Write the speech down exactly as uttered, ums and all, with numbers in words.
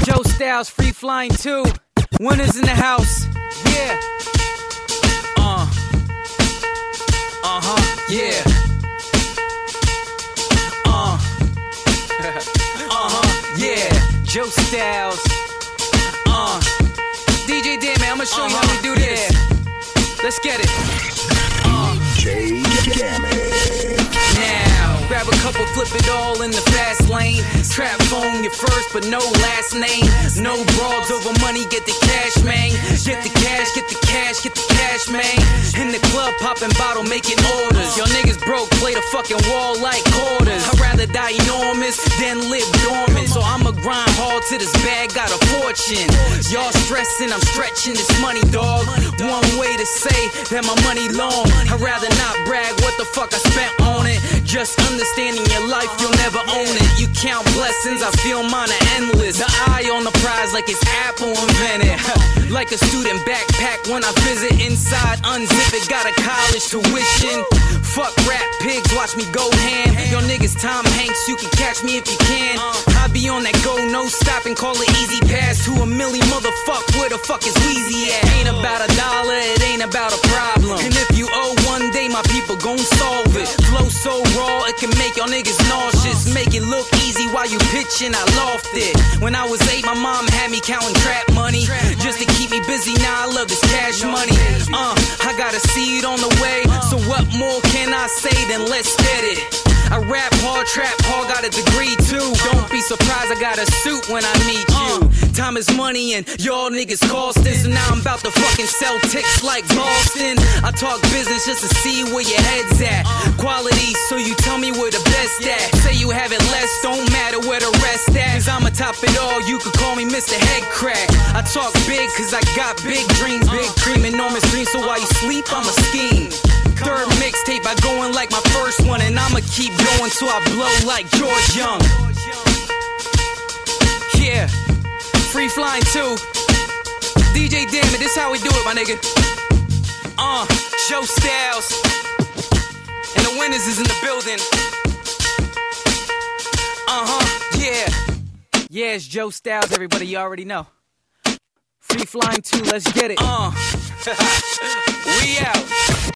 Joe Styles, free flying too. Winners in the house. Yeah. Uh. Uh-huh. Yeah. Uh. uh-huh. Yeah. Joe Styles. Uh. D J Dan, man, I'ma show uh-huh. you how we do this. Yeah. Let's get it. Uh. D J Damage. Now, grab a couple, flip it all in the fast lane. Trap phone, your first but no last name. No broads over money, get the cash, man. Get the cash, get the cash, get the cash, man. In the club, popping bottle, making orders. Y'all niggas broke, play the fucking wall like quarters. I'd rather die enormous than live dormant. So I'ma grind hard to this bag, got a fortune. Y'all stressing, I'm stretching this money, dog. One way to say that my money long. I'd rather not brag what the fuck I spent on it. Just understanding your life, you'll never own it. You count blessings, I feel mine are endless. The eye on the prize like it's Apple invented. Like a student backpack when I visit inside, unzip it, got a college tuition. Fuck rap pigs, watch me go ham. Yo niggas Tom Hanks, you can catch me if you can. I be on that go, no stop and call it easy pass to a million motherfuck. Where the fuck is Weezy at? Ain't about a dollar, it ain't about a problem. And if you owe one day, my people gon' solve it. Flow so raw, it can make y'all niggas nauseous. Make it look easy while you pitching, I loft it. When I was eight, my mom had me counting trap money just to keep me busy. Now I love this cash money. Uh, I got a seed on the way, so what more can I say than let's get it? I rap hard, trap hard, got a degree too. Don't be surprised I got a suit when I meet you. Time is money and y'all niggas costing. So now I'm about to fucking sell ticks like Boston. I talk business just to see where your head's at. Quality, so you tell me where the best at. Say you have it less, don't matter where the rest at. Cause I'ma top it all, you could call me Mister Head Crack. I talk big cause I got big dreams. Big cream, enormous dreams, so while you sleep, I'ma scheme. Third mixtape, I going like my first one. And I'ma keep going till I blow like George Young. Yeah, free flying too. D J Damn It, this how we do it, my nigga. Uh, Joe Styles. And the winners is in the building. Uh-huh, yeah. Yeah, it's Joe Styles, everybody, you already know. Free flying too, let's get it. Uh, we out.